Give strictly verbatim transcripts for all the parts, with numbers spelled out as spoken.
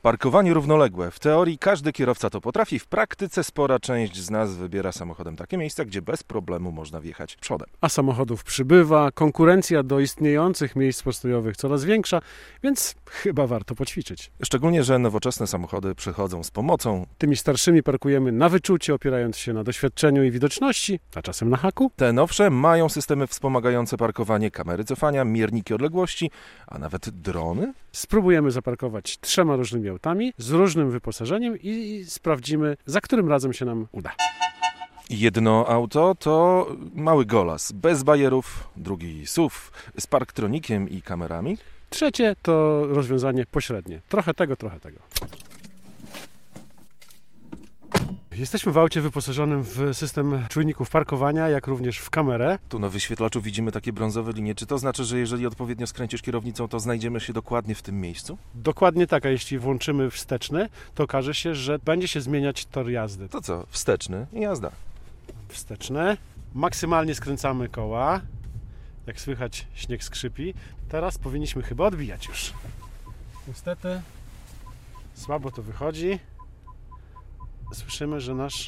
Parkowanie równoległe. W teorii każdy kierowca to potrafi, w praktyce spora część z nas wybiera samochodem takie miejsca, gdzie bez problemu można wjechać przodem. A samochodów przybywa, konkurencja do istniejących miejsc postojowych coraz większa, więc chyba warto poćwiczyć. Szczególnie, że nowoczesne samochody przychodzą z pomocą. Tymi starszymi parkujemy na wyczucie, opierając się na doświadczeniu i widoczności, a czasem na haku. Te nowsze mają systemy wspomagające parkowanie, kamery cofania, mierniki odległości, a nawet drony. Spróbujemy zaparkować trzema różnymi autami z różnym wyposażeniem i sprawdzimy, za którym razem się nam uda. Jedno auto to mały Golas, bez bajerów, drugi S U V z parktronikiem i kamerami. Trzecie to rozwiązanie pośrednie. Trochę tego, trochę tego. Jesteśmy w aucie wyposażonym w system czujników parkowania, jak również w kamerę. Tu na wyświetlaczu widzimy takie brązowe linie. Czy to znaczy, że jeżeli odpowiednio skręcisz kierownicą, to znajdziemy się dokładnie w tym miejscu? Dokładnie tak, a jeśli włączymy wsteczny, to okaże się, że będzie się zmieniać tor jazdy. To co? Wsteczny i jazda. Wsteczne. Maksymalnie skręcamy koła. Jak słychać, śnieg skrzypi. Teraz powinniśmy chyba odbijać już. Niestety słabo to wychodzi. Słyszymy, że nasz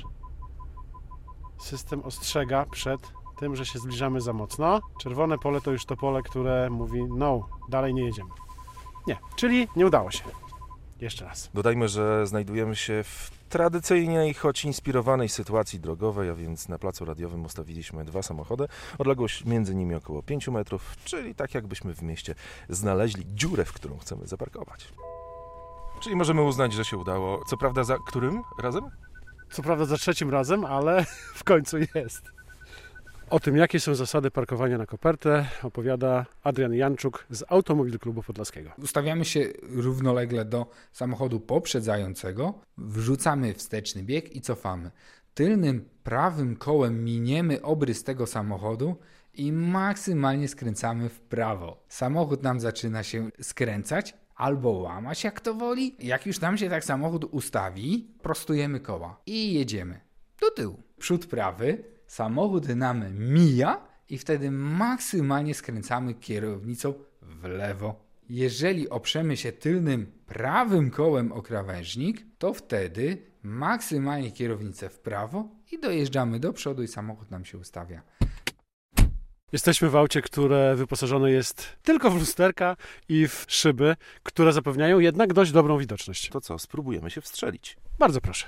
system ostrzega przed tym, że się zbliżamy za mocno. Czerwone pole to już to pole, które mówi no, dalej nie jedziemy. Nie, czyli nie udało się. Jeszcze raz. Dodajmy, że znajdujemy się w tradycyjnej, choć inspirowanej sytuacji drogowej, a więc na placu radiowym ustawiliśmy dwa samochody. Odległość między nimi około pięć metrów, czyli tak jakbyśmy w mieście znaleźli dziurę, w którą chcemy zaparkować. Czyli możemy uznać, że się udało. Co prawda za którym razem? Co prawda za trzecim razem, ale w końcu jest. O tym, jakie są zasady parkowania na kopertę, opowiada Adrian Janczuk z Automobil Klubu Podlaskiego. Ustawiamy się równolegle do samochodu poprzedzającego, wrzucamy wsteczny bieg i cofamy. Tylnym prawym kołem miniemy obrys tego samochodu i maksymalnie skręcamy w prawo. Samochód nam zaczyna się skręcać albo łamać, jak to woli. Jak już nam się tak samochód ustawi, prostujemy koła i jedziemy do tyłu. Przód prawy, samochód nam mija i wtedy maksymalnie skręcamy kierownicą w lewo. Jeżeli oprzemy się tylnym prawym kołem o krawężnik, to wtedy maksymalnie kierownicę w prawo i dojeżdżamy do przodu i samochód nam się ustawia. Jesteśmy w aucie, które wyposażone jest tylko w lusterka i w szyby, które zapewniają jednak dość dobrą widoczność. To co, spróbujemy się wstrzelić. Bardzo proszę.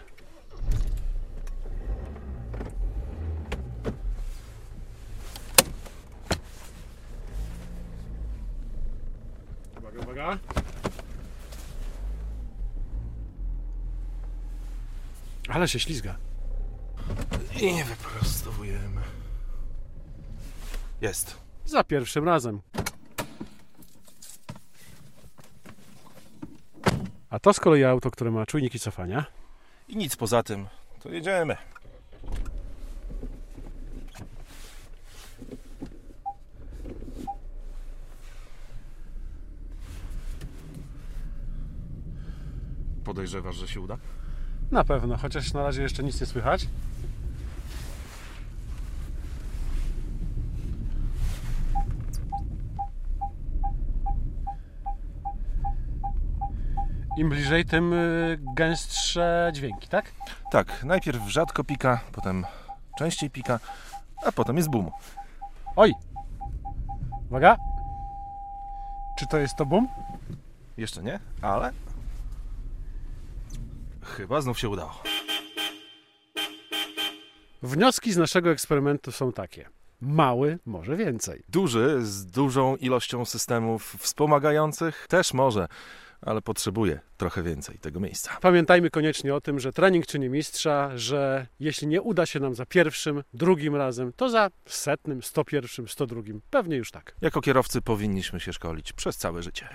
Uwaga, uwaga. Ale się ślizga. I nie wyprostowujemy. Jest. Za pierwszym razem. A to z kolei auto, które ma czujniki cofania. I nic poza tym. To jedziemy. Podejrzewasz, że się uda? Na pewno, chociaż na razie jeszcze nic nie słychać. Im bliżej, tym gęstsze dźwięki, tak? Tak, najpierw rzadko pika, potem częściej pika, a potem jest boom. Oj! Uwaga! Czy to jest to boom? Jeszcze nie, ale chyba znów się udało. Wnioski z naszego eksperymentu są takie. Mały może więcej. Duży, z dużą ilością systemów wspomagających też może, ale potrzebuje trochę więcej tego miejsca. Pamiętajmy koniecznie o tym, że trening czyni mistrza, że jeśli nie uda się nam za pierwszym, drugim razem, to za setnym, sto pierwszym, sto drugim, pewnie już tak. Jako kierowcy powinniśmy się szkolić przez całe życie.